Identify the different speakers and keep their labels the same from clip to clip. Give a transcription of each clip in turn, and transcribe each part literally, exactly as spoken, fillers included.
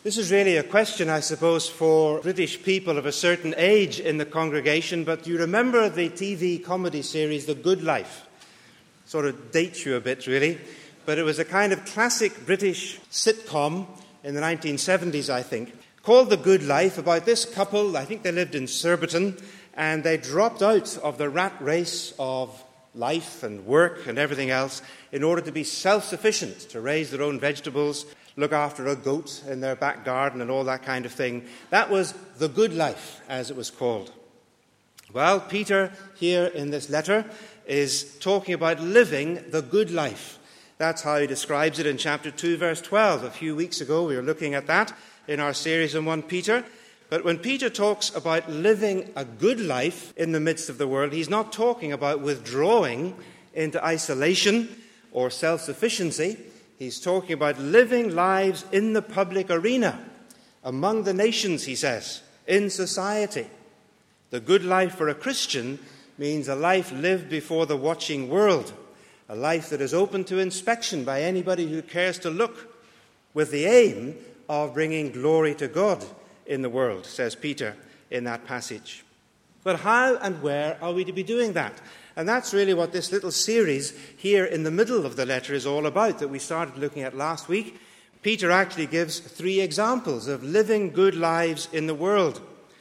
Speaker 1: This is really a question, I suppose, for British people of a certain age in the congregation, but you remember the T V comedy series The Good Life? Sort of dates you a bit, really. But it was a kind of classic British sitcom in the nineteen seventies, I think, called The Good Life, about this couple. I think they lived in Surbiton, and they dropped out of the rat race of life and work and everything else in order to be self-sufficient, to raise their own vegetables, look after a goat in their back garden and all that kind of thing. That was the good life, as it was called. Well, Peter, here in this letter, is talking about living the good life. That's how he describes it in chapter two, verse twelve. A few weeks ago, we were looking at that in our series on First Peter. But when Peter talks about living a good life in the midst of the world, he's not talking about withdrawing into isolation or self-sufficiency. He's talking about living lives in the public arena, among the nations, he says, in society. The good life for a Christian means a life lived before the watching world, a life that is open to inspection by anybody who cares to look, with the aim of bringing glory to God in the world, says Peter in that passage. But how and where are we to be doing that? And that's really what this little series here in the middle of the letter is all about, that we started looking at last week. Peter actually gives three examples of living good lives in the world.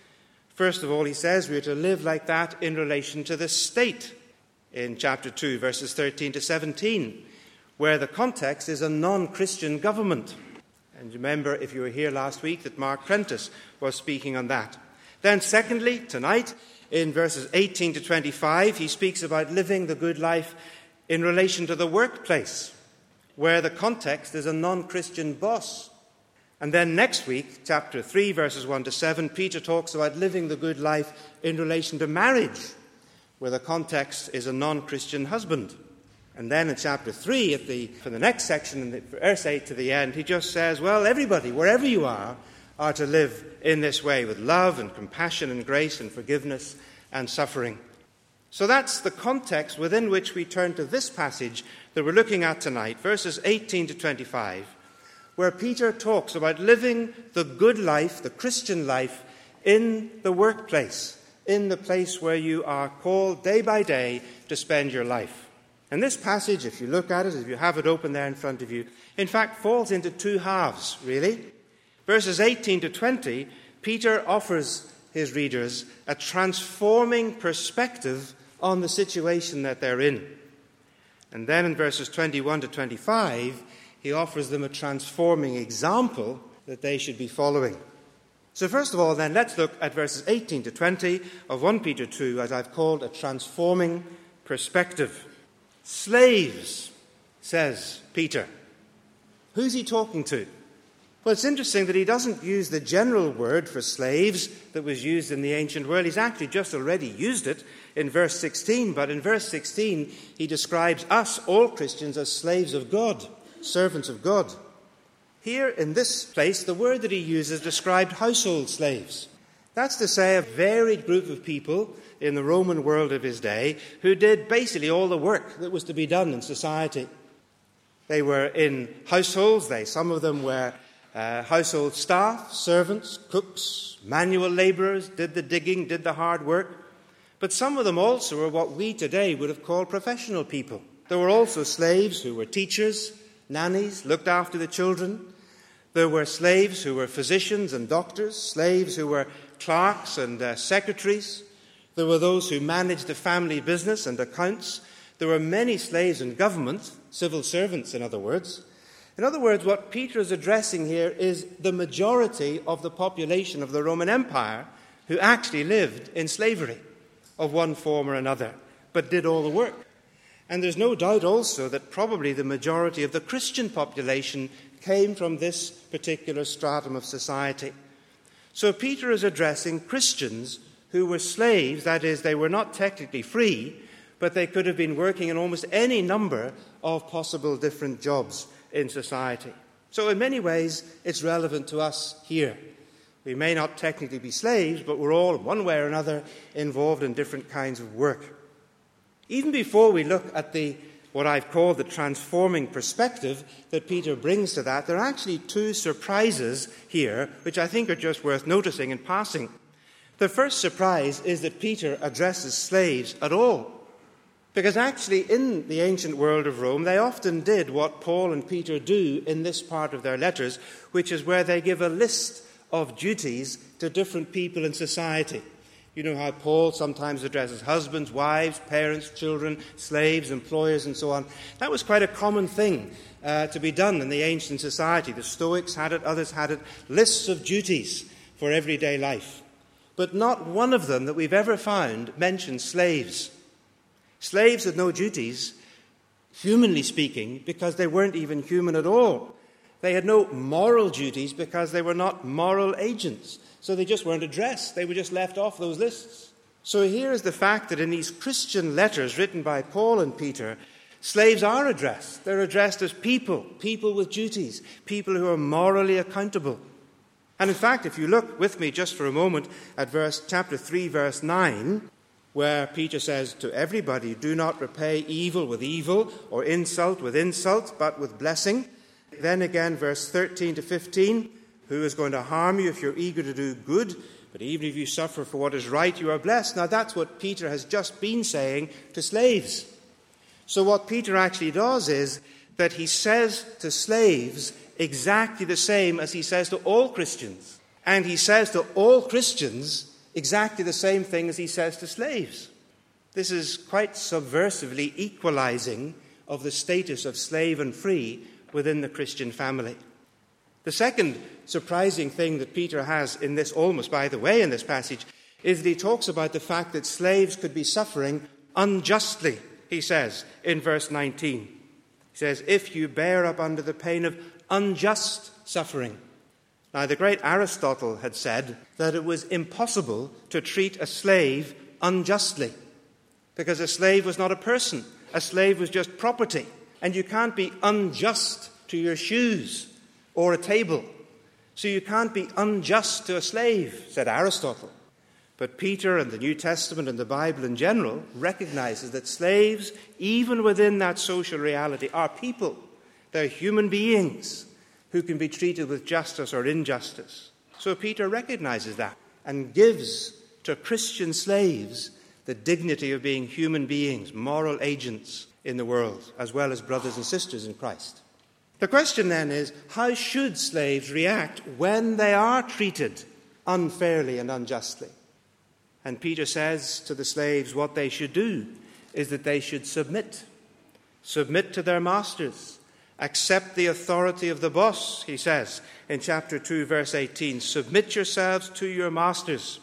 Speaker 1: First of all, he says we are to live like that in relation to the state in chapter two, verses thirteen to seventeen, where the context is a non-Christian government. And remember, if you were here last week, that Mark Prentice was speaking on that. Then secondly, tonight, in verses eighteen to twenty-five, he speaks about living the good life in relation to the workplace, where the context is a non-Christian boss. And then next week, chapter three, verses one to seven, Peter talks about living the good life in relation to marriage, where the context is a non-Christian husband. And then in chapter three, at the, for the next section, in the verse eight to the end, he just says, well, everybody, wherever you are, are to live in this way, with love and compassion and grace and forgiveness and suffering. So that's the context within which we turn to this passage that we're looking at tonight, verses eighteen to twenty-five, where Peter talks about living the good life, the Christian life, in the workplace, in the place where you are called day by day to spend your life. And this passage, if you look at it, if you have it open there in front of you, in fact falls into two halves, really. Verses eighteen to twenty, Peter offers his readers a transforming perspective on the situation that they're in. And then in verses twenty-one to twenty-five, he offers them a transforming example that they should be following. So first of all, then, let's look at verses eighteen to twenty of First Peter two, as I've called a transforming perspective. Slaves, says Peter. Who's he talking to? Well, it's interesting that he doesn't use the general word for slaves that was used in the ancient world. He's actually just already used it in verse sixteen. But in verse sixteen, he describes us, all Christians, as slaves of God, servants of God. Here in this place, the word that he uses described household slaves. That's to say, a varied group of people in the Roman world of his day who did basically all the work that was to be done in society. They were in households. They, some of them were uh, household staff, servants, cooks, manual labourers, did the digging, did the hard work. But some of them also were what we today would have called professional people. There were also slaves who were teachers, nannies, looked after the children. There were slaves who were physicians and doctors, slaves who were clerks and uh, secretaries. There were those who managed the family business and accounts. There were many slaves in government, civil servants, in other words. In other words, what Peter is addressing here is the majority of the population of the Roman Empire who actually lived in slavery of one form or another, but did all the work. And there's no doubt also that probably the majority of the Christian population came from this particular stratum of society. So Peter is addressing Christians who were slaves, that is, they were not technically free, but they could have been working in almost any number of possible different jobs in society. So in many ways, it's relevant to us here. We may not technically be slaves, but we're all, one way or another, involved in different kinds of work. Even before we look at the what I've called the transforming perspective that Peter brings to that, there are actually two surprises here, which I think are just worth noticing in passing. The first surprise is that Peter addresses slaves at all. Because actually, in the ancient world of Rome, they often did what Paul and Peter do in this part of their letters, which is where they give a list of duties to different people in society. You know how Paul sometimes addresses husbands, wives, parents, children, slaves, employers, and so on. That was quite a common thing uh, to be done in the ancient society. The Stoics had it, others had it, lists of duties for everyday life. But not one of them that we've ever found mentions slaves. Slaves had no duties, humanly speaking, because they weren't even human at all. They had no moral duties because they were not moral agents. So they just weren't addressed. They were just left off those lists. So here is the fact that in these Christian letters written by Paul and Peter, slaves are addressed. They're addressed as people, people with duties, people who are morally accountable. And in fact, if you look with me just for a moment at verse chapter three, verse nine, where Peter says to everybody, do not repay evil with evil or insult with insult, but with blessing. Then again, verse thirteen to fifteen, who is going to harm you if you're eager to do good? But even if you suffer for what is right, you are blessed. Now that's what Peter has just been saying to slaves. So what Peter actually does is that he says to slaves exactly the same as he says to all Christians. And he says to all Christians exactly the same thing as he says to slaves. This is quite subversively equalizing of the status of slave and free within the Christian family. The second surprising thing that Peter has in this, almost by the way, in this passage, is that he talks about the fact that slaves could be suffering unjustly, he says in verse nineteen. He says, if you bear up under the pain of unjust suffering. Now, the great Aristotle had said that it was impossible to treat a slave unjustly, because a slave was not a person. A slave was just property. And you can't be unjust to your shoes or a table. So you can't be unjust to a slave, said Aristotle. But Peter and the New Testament and the Bible in general recognizes that slaves, even within that social reality, are people. They're human beings who can be treated with justice or injustice. So Peter recognizes that and gives to Christian slaves the dignity of being human beings, moral agents in the world, as well as brothers and sisters in Christ. The question then is, how should slaves react when they are treated unfairly and unjustly? And Peter says to the slaves what they should do is that they should submit. Submit to their masters. Accept the authority of the boss, he says in chapter two, verse eighteen. Submit yourselves to your masters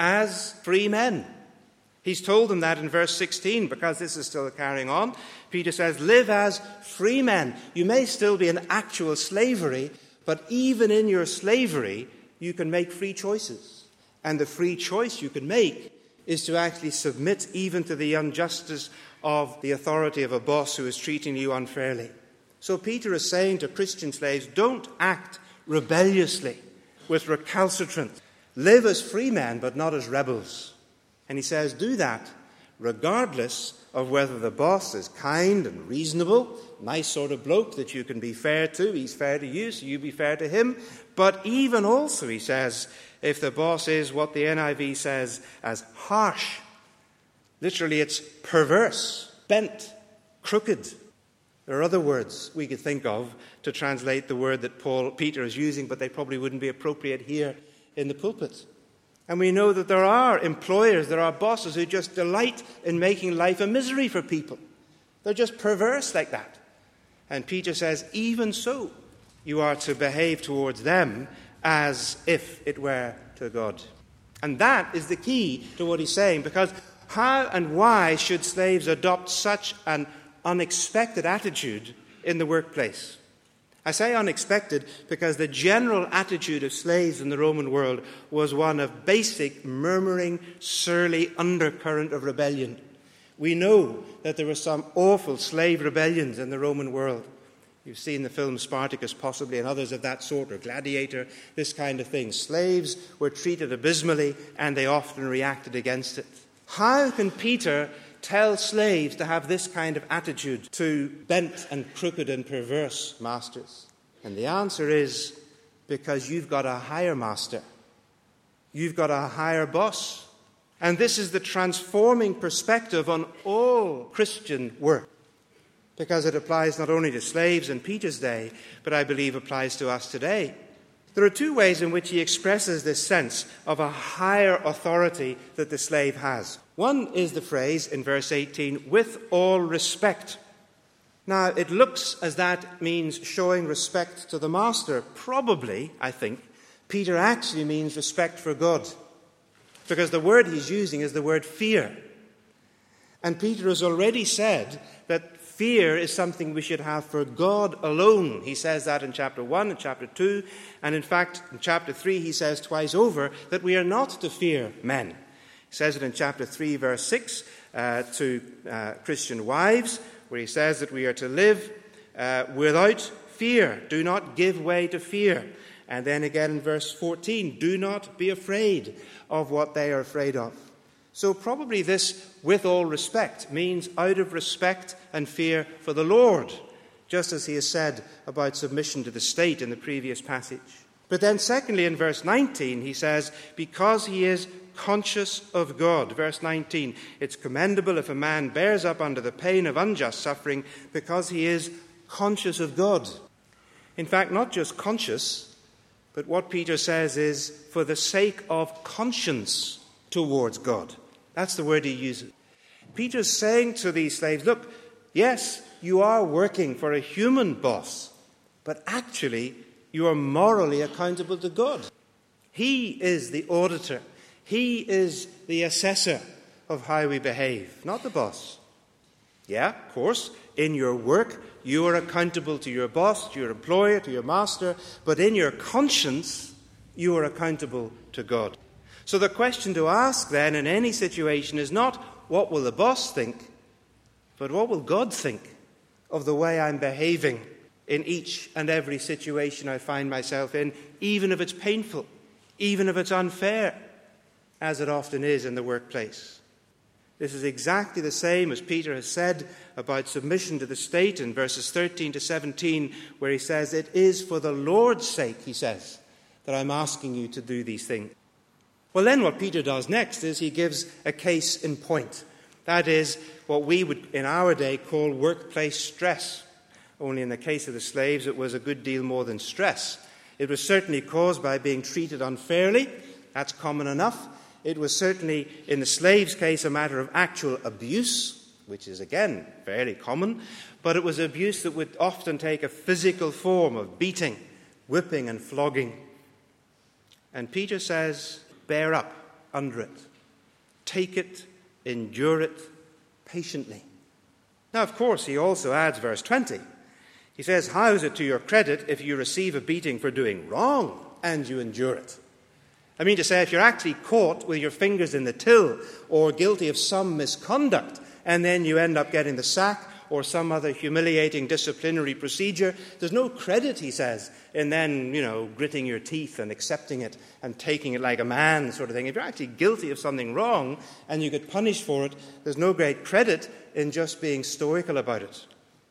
Speaker 1: as free men. He's told them that in verse sixteen, because this is still carrying on. Peter says, live as free men. You may still be in actual slavery, but even in your slavery, you can make free choices. And the free choice you can make is to actually submit even to the injustice of the authority of a boss who is treating you unfairly. So Peter is saying to Christian slaves, don't act rebelliously with recalcitrance. Live as free men, but not as rebels. And he says, do that regardless of whether the boss is kind and reasonable, nice sort of bloke that you can be fair to. He's fair to you, so you be fair to him. But even also, he says, if the boss is what the N I V says as harsh, literally it's perverse, bent, crooked. There are other words we could think of to translate the word that Paul Peter is using, but they probably wouldn't be appropriate here in the pulpit. And we know that there are employers, there are bosses who just delight in making life a misery for people. They're just perverse like that. And Peter says, even so, you are to behave towards them as if it were to God. And that is the key to what he's saying, because how and why should slaves adopt such an unexpected attitude in the workplace? I say unexpected because the general attitude of slaves in the Roman world was one of basic, murmuring, surly undercurrent of rebellion. We know that there were some awful slave rebellions in the Roman world. You've seen the film Spartacus possibly, and others of that sort, or Gladiator, this kind of thing. Slaves were treated abysmally, and they often reacted against it. How can Peter tell slaves to have this kind of attitude to bent and crooked and perverse masters? And the answer is because you've got a higher master. You've got a higher boss. And this is the transforming perspective on all Christian work, because it applies not only to slaves in Peter's day, but I believe applies to us today. There are two ways in which he expresses this sense of a higher authority that the slave has. One is the phrase in verse eighteen, with all respect. Now, it looks as that means showing respect to the master. Probably, I think, Peter actually means respect for God, because the word he's using is the word fear. And Peter has already said that fear is something we should have for God alone. He says that in chapter one and chapter two. And in fact, in chapter three, he says twice over that we are not to fear men. He says it in chapter three, verse six, uh, to uh, Christian wives, where he says that we are to live uh, without fear. Do not give way to fear. And then again in verse fourteen, do not be afraid of what they are afraid of. So probably this, with all respect, means out of respect and fear for the Lord, just as he has said about submission to the state in the previous passage. But then secondly, in verse nineteen, he says, because he is conscious of God. Verse nineteen, it's commendable if a man bears up under the pain of unjust suffering because he is conscious of God. In fact, not just conscious, but what Peter says is for the sake of conscience towards God. That's the word he uses. Peter's saying to these slaves, look, yes, you are working for a human boss, but actually you are morally accountable to God. He is the auditor. He is the assessor of how we behave, not the boss. Yeah, of course, in your work, you are accountable to your boss, to your employer, to your master, but in your conscience, you are accountable to God. So the question to ask then in any situation is not what will the boss think, but what will God think of the way I'm behaving in each and every situation I find myself in, even if it's painful, even if it's unfair, as it often is in the workplace. This is exactly the same as Peter has said about submission to the state in verses thirteen to seventeen, where he says, it is for the Lord's sake, he says, that I'm asking you to do these things. Well, then what Peter does next is he gives a case in point. That is what we would in our day call workplace stress. Only in the case of the slaves, it was a good deal more than stress. It was certainly caused by being treated unfairly. That's common enough. It was certainly, in the slave's case, a matter of actual abuse, which is, again, fairly common. But it was abuse that would often take a physical form of beating, whipping and flogging. And Peter says, bear up under it. Take it, endure it patiently. Now, of course, he also adds verse twenty. He says, how is it to your credit if you receive a beating for doing wrong and you endure it? I mean to say, if you're actually caught with your fingers in the till or guilty of some misconduct and then you end up getting the sack or some other humiliating disciplinary procedure, there's no credit, he says, in then, you know, gritting your teeth and accepting it and taking it like a man sort of thing. If you're actually guilty of something wrong and you get punished for it, there's no great credit in just being stoical about it.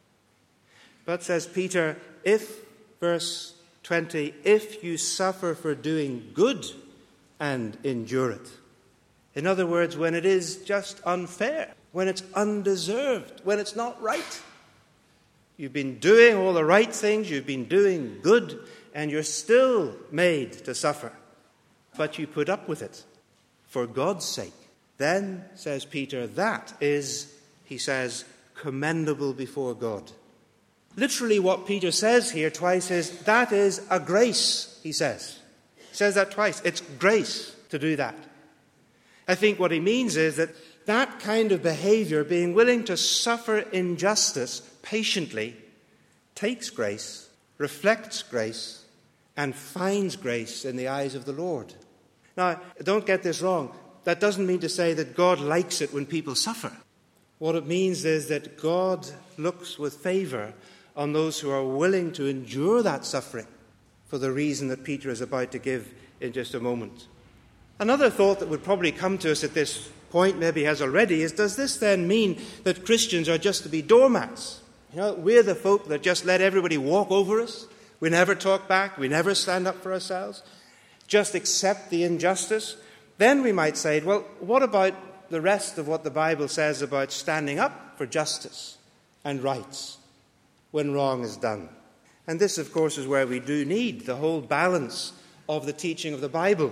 Speaker 1: But, says Peter, if, verse twenty, if you suffer for doing good and endure it. In other words, when it is just unfair, when it's undeserved, when it's not right. You've been doing all the right things, you've been doing good, and you're still made to suffer. But you put up with it for God's sake. Then, says Peter, that is, he says, commendable before God. Literally what Peter says here twice is, that is a grace, he says. He says that twice. It's grace to do that. I think what he means is that that kind of behavior, being willing to suffer injustice patiently, takes grace, reflects grace, and finds grace in the eyes of the Lord. Now, don't get this wrong. That doesn't mean to say that God likes it when people suffer. What it means is that God looks with favor on those who are willing to endure that suffering for the reason that Peter is about to give in just a moment. Another thought that would probably come to us at this point maybe has already is, does this then mean that Christians are just to be doormats? You know, we're the folk that just let everybody walk over us. We never talk back. We never stand up for ourselves. Just accept the injustice. Then we might say, well, what about the rest of what the Bible says about standing up for justice and rights when wrong is done? And this, of course, is where we do need the whole balance of the teaching of the Bible.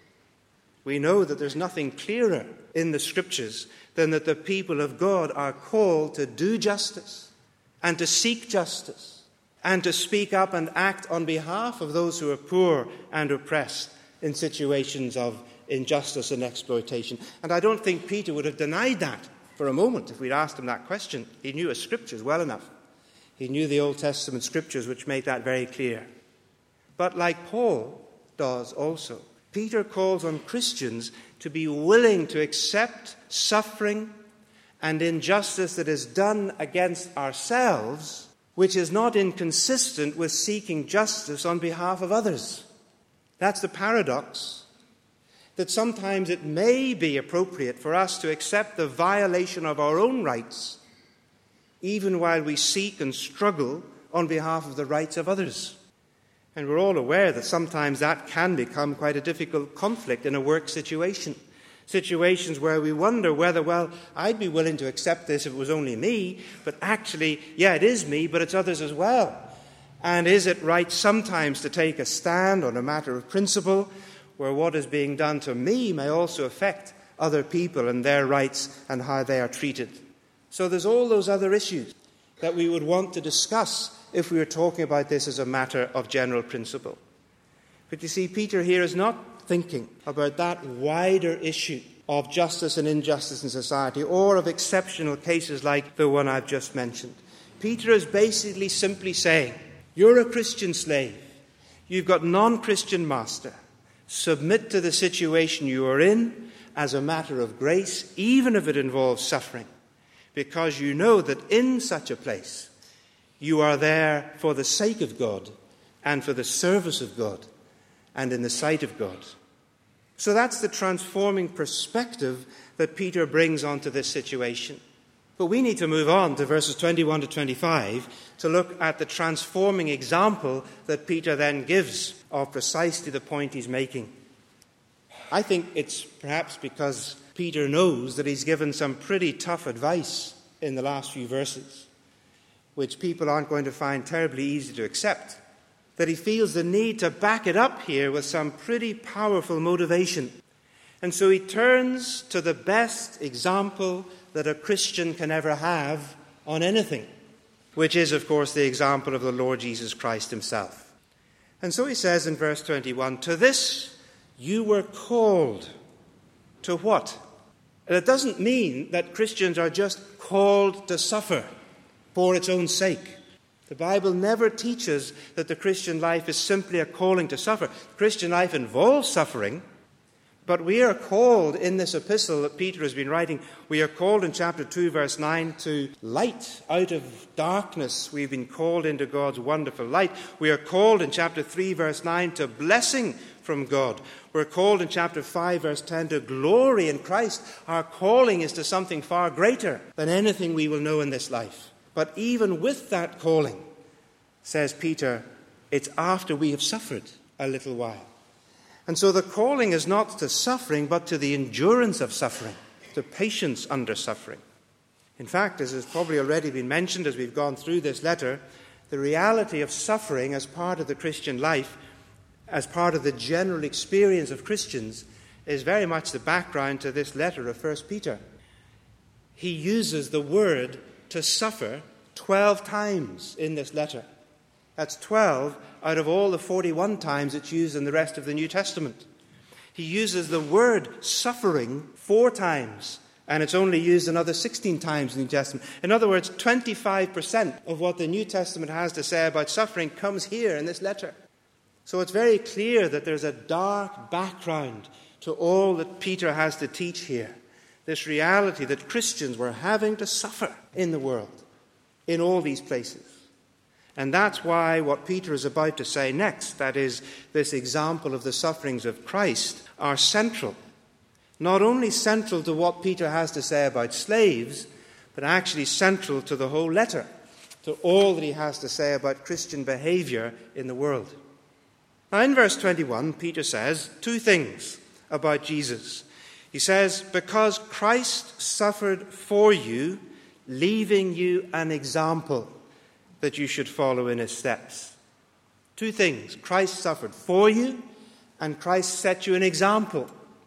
Speaker 1: We know that there's nothing clearer in the Scriptures than that the people of God are called to do justice and to seek justice and to speak up and act on behalf of those who are poor and oppressed in situations of injustice and exploitation. And I don't think Peter would have denied that for a moment if we'd asked him that question. He knew his Scriptures well enough. He knew the Old Testament Scriptures, which make that very clear. But like Paul does also, Peter calls on Christians to be willing to accept suffering and injustice that is done against ourselves, which is not inconsistent with seeking justice on behalf of others. That's the paradox, that sometimes it may be appropriate for us to accept the violation of our own rights, even while we seek and struggle on behalf of the rights of others. And we're all aware that sometimes that can become quite a difficult conflict in a work situation. Situations where we wonder whether, well, I'd be willing to accept this if it was only me, but actually, yeah, it is me, but it's others as well. And is it right sometimes to take a stand on a matter of principle where what is being done to me may also affect other people and their rights and how they are treated? So there's all those other issues that we would want to discuss if we were talking about this as a matter of general principle. But you see, Peter here is not thinking about that wider issue of justice and injustice in society, or of exceptional cases like the one I've just mentioned. Peter is basically simply saying, you're a Christian slave. You've got non-Christian master. Submit to the situation you are in as a matter of grace, even if it involves suffering, because you know that in such a place you are there for the sake of God and for the service of God and in the sight of God. So that's the transforming perspective that Peter brings onto this situation. But we need to move on to verses twenty-one to twenty-five to look at the transforming example that Peter then gives of precisely the point he's making. I think it's perhaps because Peter knows that he's given some pretty tough advice in the last few verses, which people aren't going to find terribly easy to accept, that he feels the need to back it up here with some pretty powerful motivation. And so he turns to the best example that a Christian can ever have on anything, which is, of course, the example of the Lord Jesus Christ himself. And so he says in verse twenty-one, to this you were called. To what? And it doesn't mean that Christians are just called to suffer for its own sake. The Bible never teaches that the Christian life is simply a calling to suffer. Christian life involves suffering, but we are called in this epistle that Peter has been writing, we are called in chapter two, verse nine, to light. Out of darkness we've been called into God's wonderful light. We are called in chapter three, verse nine, to blessing from God. We're called in chapter five, verse ten, to glory in Christ. Our calling is to something far greater than anything we will know in this life. But even with that calling, says Peter, it's after we have suffered a little while. And so the calling is not to suffering, but to the endurance of suffering, to patience under suffering. In fact, as has probably already been mentioned as we've gone through this letter, the reality of suffering as part of the Christian life, as part of the general experience of Christians, is very much the background to this letter of First Peter. He uses the word to suffer twelve times in this letter. That's twelve out of all the forty-one times it's used in the rest of the New Testament. He uses the word suffering four times, and it's only used another sixteen times in the New Testament. In other words, twenty-five percent of what the New Testament has to say about suffering comes here in this letter. So it's very clear that there's a dark background to all that Peter has to teach here. This reality that Christians were having to suffer in the world, in all these places. And that's why what Peter is about to say next, that is, this example of the sufferings of Christ, are central, not only central to what Peter has to say about slaves, but actually central to the whole letter, to all that he has to say about Christian behavior in the world. Now, in verse twenty-one, Peter says two things about Jesus. He says, because Christ suffered for you, leaving you an example that you should follow in his steps. Two things. Christ suffered for you, and Christ set you an example.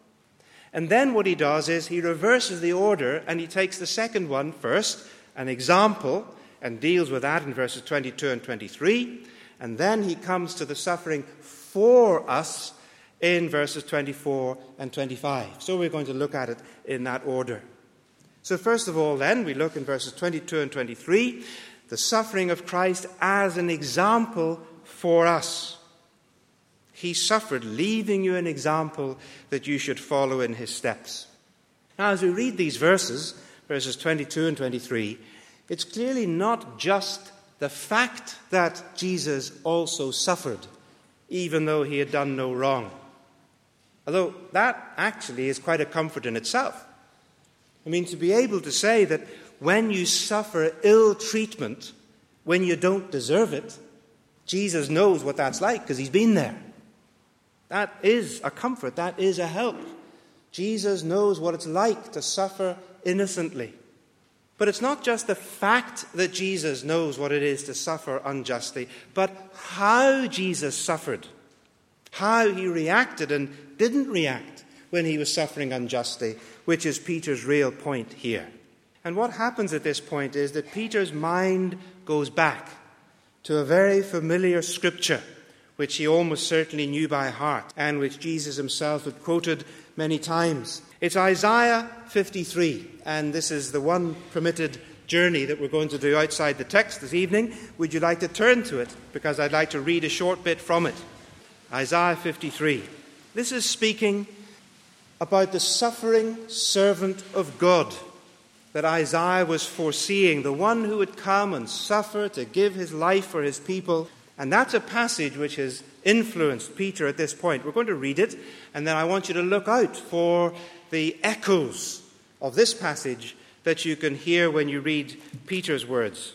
Speaker 1: And then what he does is he reverses the order, and he takes the second one first, an example, and deals with that in verses twenty-two and twenty-three. And then he comes to the suffering for us in verses twenty-four and twenty-five. So we're going to look at it in that order. So first of all, then, we look in verses twenty-two and twenty-three, the suffering of Christ as an example for us. He suffered, leaving you an example that you should follow in his steps. Now, as we read these verses, verses twenty-two and twenty-three, it's clearly not just the fact that Jesus also suffered, even though he had done no wrong. Although that actually is quite a comfort in itself. I mean, to be able to say that when you suffer ill treatment, when you don't deserve it, Jesus knows what that's like because he's been there. That is a comfort. That is a help. Jesus knows what it's like to suffer innocently. But it's not just the fact that Jesus knows what it is to suffer unjustly, but how Jesus suffered, how he reacted and didn't react when he was suffering unjustly, which is Peter's real point here. And what happens at this point is that Peter's mind goes back to a very familiar scripture, which he almost certainly knew by heart, and which Jesus himself had quoted many times. It's Isaiah fifty-three, and this is the one permitted journey that we're going to do outside the text this evening. Would you like to turn to it? Because I'd like to read a short bit from it. Isaiah fifty-three. This is speaking about the suffering servant of God that Isaiah was foreseeing, the one who would come and suffer to give his life for his people. And that's a passage which has influenced Peter at this point. We're going to read it, and then I want you to look out for the echoes of this passage that you can hear when you read Peter's words.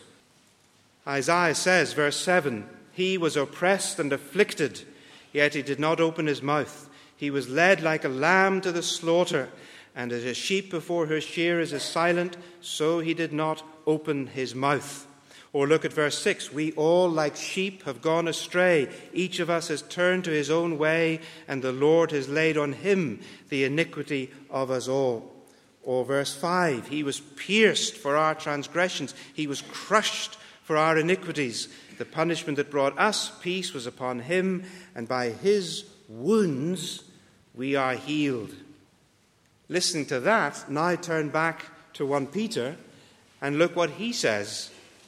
Speaker 1: Isaiah says, verse seven, he was oppressed and afflicted, yet he did not open his mouth. He was led like a lamb to the slaughter, and as a sheep before her shearers is silent, so he did not open his mouth. Or look at verse six. We all like sheep have gone astray. Each of us has turned to his own way, and the Lord has laid on him the iniquity of us all. Or verse five. He was pierced for our transgressions. He was crushed for our iniquities. The punishment that brought us peace was upon him, and by his wounds we are healed. Listening to that, now turn back to First Peter and look what he says.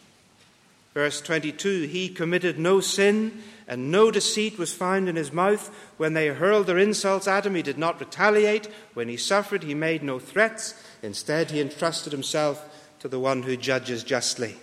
Speaker 1: Verse twenty-two, he committed no sin, and no deceit was found in his mouth. When they hurled their insults at him, he did not retaliate. When he suffered, he made no threats. Instead, he entrusted himself to the one who judges justly.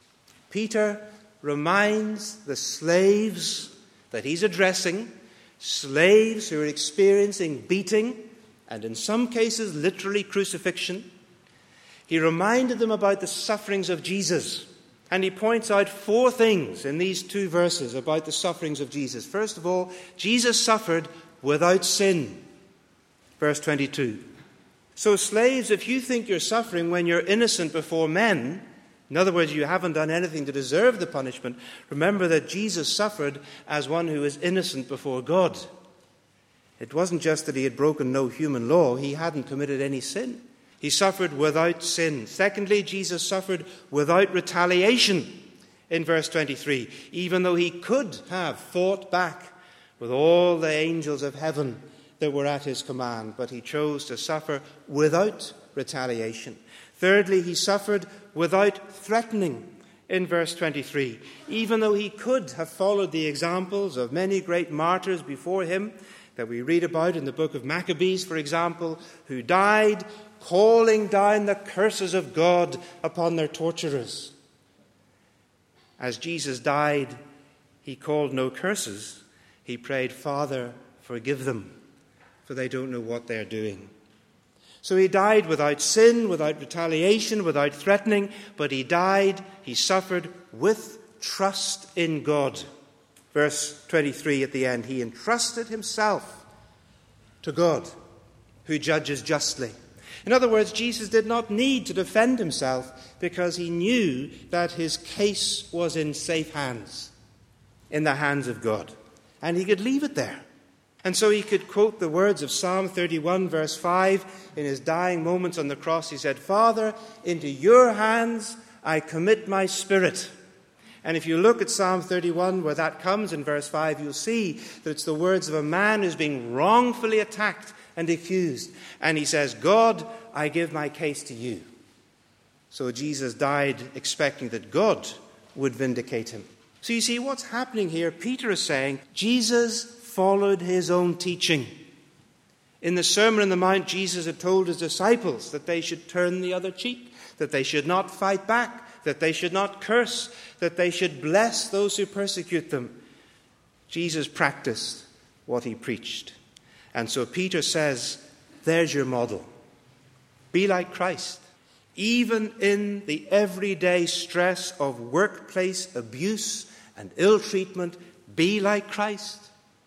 Speaker 1: Peter reminds the slaves that he's addressing, slaves who are experiencing beating, and in some cases, literally crucifixion. He reminded them about the sufferings of Jesus. And he points out four things in these two verses about the sufferings of Jesus. First of all, Jesus suffered without sin. Verse twenty-two. So slaves, if you think you're suffering when you're innocent before men, in other words, you haven't done anything to deserve the punishment, remember that Jesus suffered as one who is innocent before God. It wasn't just that he had broken no human law, he hadn't committed any sin. He suffered without sin. Secondly, Jesus suffered without retaliation in verse twenty-three, even though he could have fought back with all the angels of heaven that were at his command, but he chose to suffer without retaliation. Thirdly, he suffered without threatening in verse twenty-three, even though he could have followed the examples of many great martyrs before him that we read about in the book of Maccabees, for example, who died calling down the curses of God upon their torturers. As Jesus died, he called no curses. He prayed, Father, forgive them, for they don't know what they're doing. So he died without sin, without retaliation, without threatening, but he died, he suffered with trust in God. Verse twenty-three at the end, he entrusted himself to God, who judges justly. In other words, Jesus did not need to defend himself because he knew that his case was in safe hands, in the hands of God. And he could leave it there. And so he could quote the words of Psalm thirty-one, verse five. In his dying moments on the cross, he said, Father, into your hands I commit my spirit. And if you look at Psalm thirty-one, where that comes in verse five, you'll see that it's the words of a man who's being wrongfully attacked and accused. And he says, God, I give my case to you. So Jesus died expecting that God would vindicate him. So you see what's happening here. Peter is saying Jesus followed his own teaching. In the Sermon on the Mount, Jesus had told his disciples that they should turn the other cheek, that they should not fight back, that they should not curse, that they should bless those who persecute them. Jesus practiced what he preached. And so Peter says, there's your model. Be like Christ. Even in the everyday stress of workplace abuse and ill treatment, be like Christ.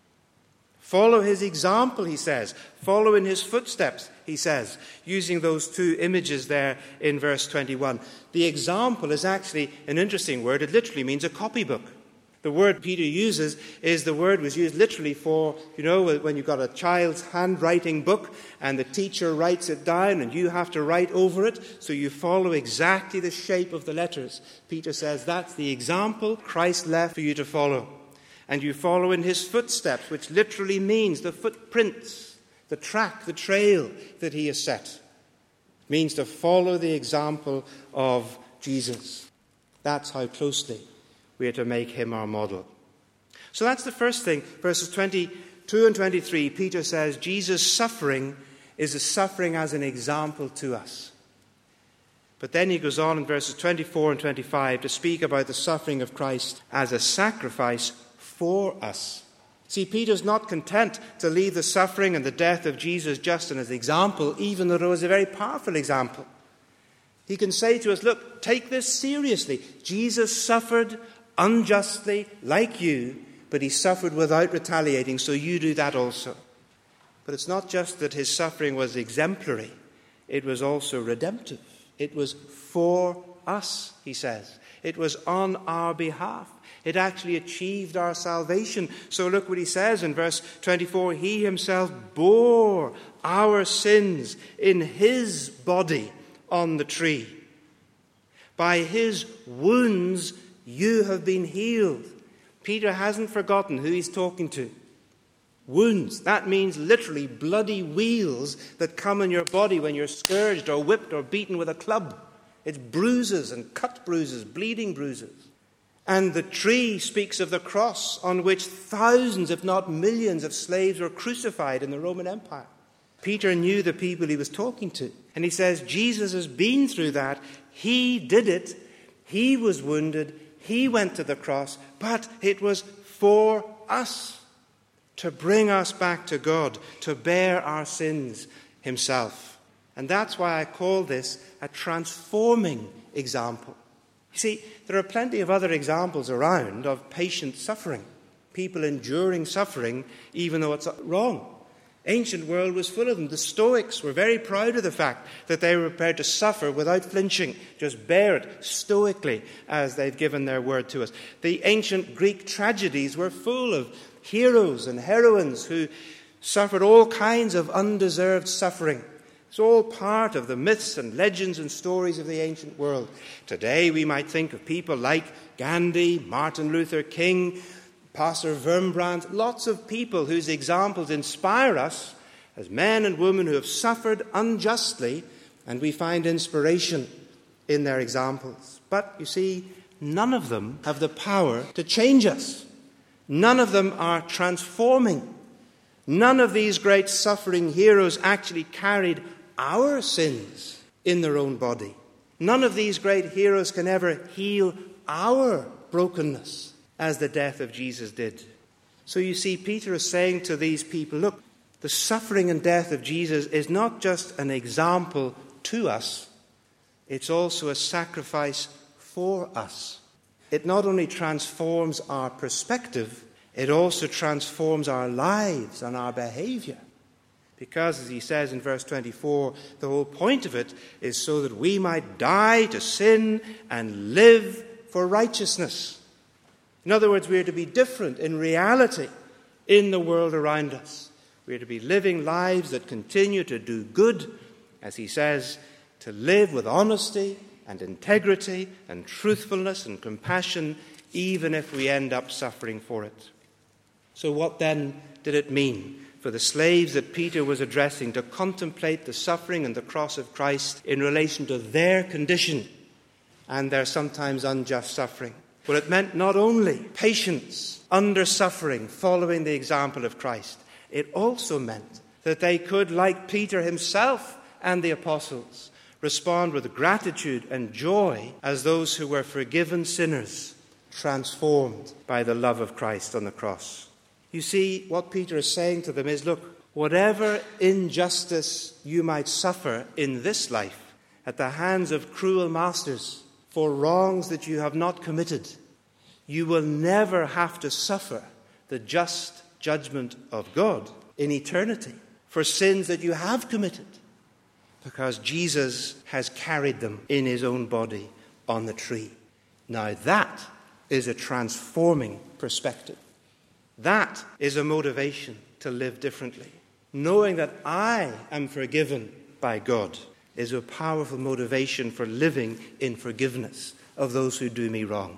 Speaker 1: Follow his example, he says. Follow in his footsteps, he says, using those two images there in verse twenty-one. The example is actually an interesting word. It literally means a copybook. The word Peter uses is the word was used literally for, you know, when you've got a child's handwriting book and the teacher writes it down and you have to write over it, so you follow exactly the shape of the letters. Peter says that's the example Christ left for you to follow. And you follow in his footsteps, which literally means the footprints, the track, the trail that he has set. It means to follow the example of Jesus. That's how closely we are to make him our model. So that's the first thing. Verses twenty-two and twenty-three, Peter says Jesus' suffering is a suffering as an example to us. But then he goes on in verses twenty-four and twenty-five to speak about the suffering of Christ as a sacrifice for us. See, Peter's not content to leave the suffering and the death of Jesus just as an example, even though it was a very powerful example. He can say to us, look, take this seriously. Jesus suffered unjustly like you, but he suffered without retaliating, so you do that also. But it's not just that his suffering was exemplary, it was also redemptive. It was for us, he says. It was on our behalf. It actually achieved our salvation. So look what he says in verse twenty-four. He himself bore our sins in his body on the tree. By his wounds you have been healed. Peter hasn't forgotten who he's talking to. Wounds, that means literally bloody wheals that come in your body when you're scourged or whipped or beaten with a club. It's bruises and cut bruises, bleeding bruises. And the tree speaks of the cross on which thousands, if not millions, of slaves were crucified in the Roman Empire. Peter knew the people he was talking to. And he says, Jesus has been through that. He did it. He was wounded. He went to the cross. But it was for us, to bring us back to God, to bear our sins himself. And that's why I call this a transforming example. You see, there are plenty of other examples around of patient suffering, people enduring suffering even though it's wrong. Ancient world was full of them. The Stoics were very proud of the fact that they were prepared to suffer without flinching, just bear it stoically as they've given their word to us. The ancient Greek tragedies were full of heroes and heroines who suffered all kinds of undeserved suffering. It's all part of the myths and legends and stories of the ancient world. Today we might think of people like Gandhi, Martin Luther King, Pastor Wurmbrand, lots of people whose examples inspire us as men and women who have suffered unjustly, and we find inspiration in their examples. But you see, none of them have the power to change us. None of them are transforming. None of these great suffering heroes actually carried our sins in their own body. None of these great heroes can ever heal our brokenness as the death of Jesus did. So you see, Peter is saying to these people, look, The suffering and death of Jesus is not just an example to us, it's also a sacrifice for us. It not only transforms our perspective, it also transforms our lives and our behavior. Because, as he says in verse twenty-four, the whole point of it is so that we might die to sin and live for righteousness. In other words, we are to be different in reality in the world around us. We are to be living lives that continue to do good, as he says, to live with honesty and integrity and truthfulness and compassion, even if we end up suffering for it. So what then did it mean for the slaves that Peter was addressing to contemplate the suffering and the cross of Christ in relation to their condition and their sometimes unjust suffering? Well, it meant not only patience under suffering following the example of Christ, it also meant that they could, like Peter himself and the apostles, respond with gratitude and joy as those who were forgiven sinners, transformed by the love of Christ on the cross. You see, what Peter is saying to them is, look, whatever injustice you might suffer in this life at the hands of cruel masters for wrongs that you have not committed, you will never have to suffer the just judgment of God in eternity for sins that you have committed, because Jesus has carried them in his own body on the tree. Now that is a transforming perspective. That is a motivation to live differently. Knowing that I am forgiven by God is a powerful motivation for living in forgiveness of those who do me wrong.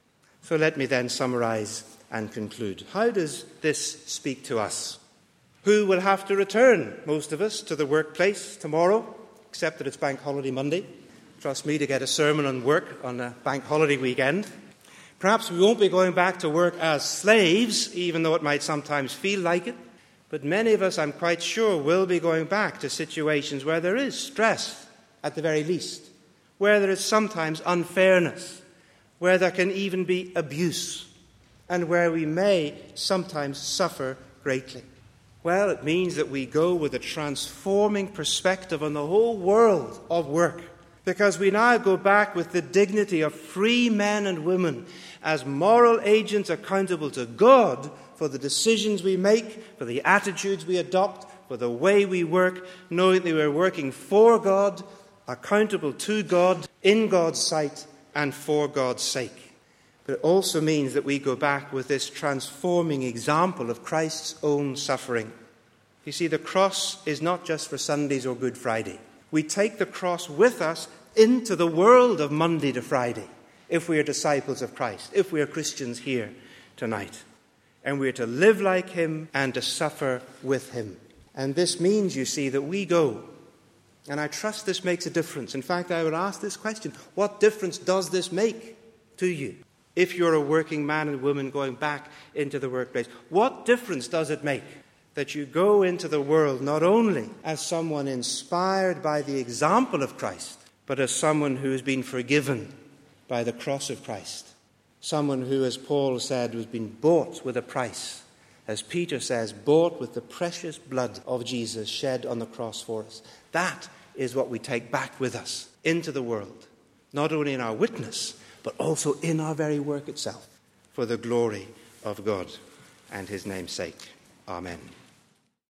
Speaker 1: So let me then summarize and conclude. How does this speak to us? Who will have to return, most of us, to the workplace tomorrow, except that it's Bank Holiday Monday. Trust me to get a sermon on work on a Bank Holiday weekend. Perhaps we won't be going back to work as slaves, even though it might sometimes feel like it. But many of us, I'm quite sure, will be going back to situations where there is stress, at the very least, where there is sometimes unfairness, where there can even be abuse, and where we may sometimes suffer greatly. Well, it means that we go with a transforming perspective on the whole world of work, because we now go back with the dignity of free men and women as moral agents accountable to God for the decisions we make, for the attitudes we adopt, for the way we work, knowing that we're working for God, accountable to God, in God's sight, and for God's sake. But it also means that we go back with this transforming example of Christ's own suffering. You see, the cross is not just for Sundays or Good Friday. We take the cross with us into the world of Monday to Friday, if we are disciples of Christ, if we are Christians here tonight. And we are to live like him and to suffer with him. And this means, you see, that we go. And I trust this makes a difference. In fact, I would ask this question: what difference does this make to you? If you're a working man and woman going back into the workplace, what difference does it make that you go into the world not only as someone inspired by the example of Christ, but as someone who has been forgiven by the cross of Christ? Someone who, as Paul said, has been bought with a price. As Peter says, bought with the precious blood of Jesus shed on the cross for us. That is what we take back with us into the world, not only in our witness, but also in our very work itself, for the glory of God and his name's sake. Amen.